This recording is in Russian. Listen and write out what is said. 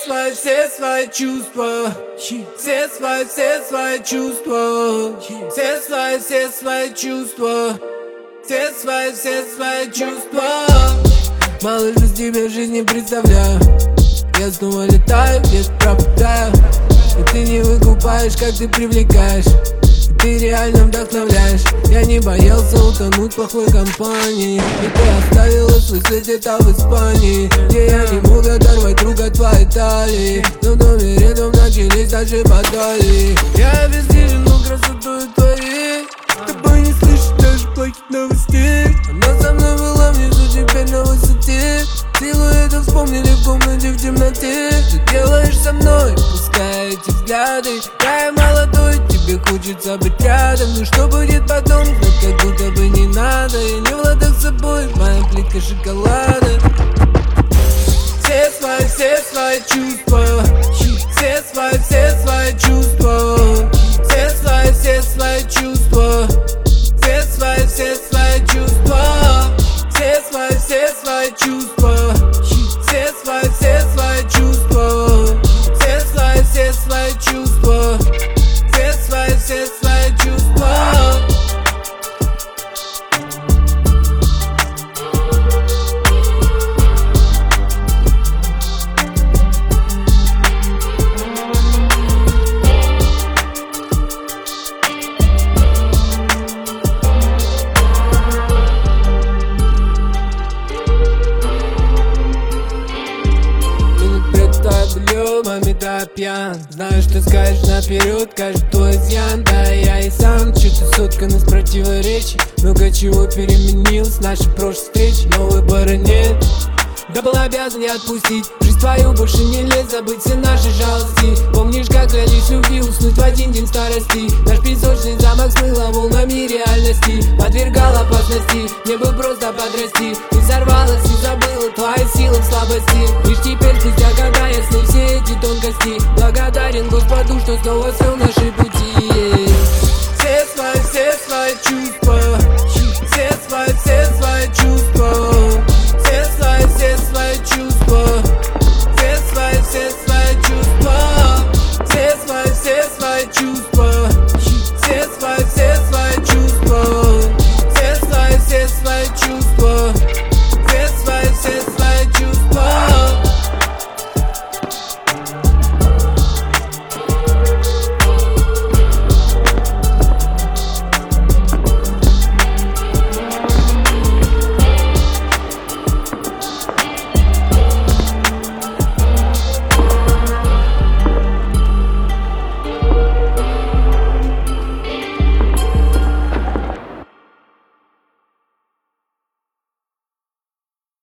свои чувства, все свои чувства, все свои чувства, все свои чувства. Малыш, без тебя жизнь не представляю. Я снова летаю, где-то пропадаю, и ты не выкупаешь, как ты привлекаешь. Ты реально вдохновляешь. Я не боялся утонуть в плохой компании, и ты оставила свой след где-то в Испании, где я не мог оторвать рук от твоей талии. Но в доме рядом начались наши баталии. Я обездвижен красотой твоей, с тобой не слышу даже плохих новостей. Она со мной была внизу, теперь на высоте. Силуэты вспомнили в комнате в темноте. Ты делаешь со мной, пускай эти взгляды. Я молодой, тебе хочется быть рядом. Но что будет потом, знать как будто бы не надо. Я не в ладах с собой, моя плитка шоколада. Все свои чувства, все свои чувства, все свои чувства, все свои чувства, все свои чувства, все свои чувства, все свои чувства, все свои чувства. Маме, да, пьян. Знаю, что скажешь наперед, каждый твой изъян. Да, я и сам чуть-чуть соткан из противоречий. Много чего переменилось, наши прошлые встречи, но выбора нет. Да был обязан я отпустить жизнь твою, больше не лезть, забыть все наши жалости. Помнишь, как клялись любви, уснуть в один день старости. Наш песочный замок смыло волнами реальности, подвергал опасности, мне бы просто подрасти. Ты сорвалась и забыла твои силы в слабости. Лишь теперь, спустя года, ясны все эти тонкости. Благодарен Господу, что снова свел наши пути.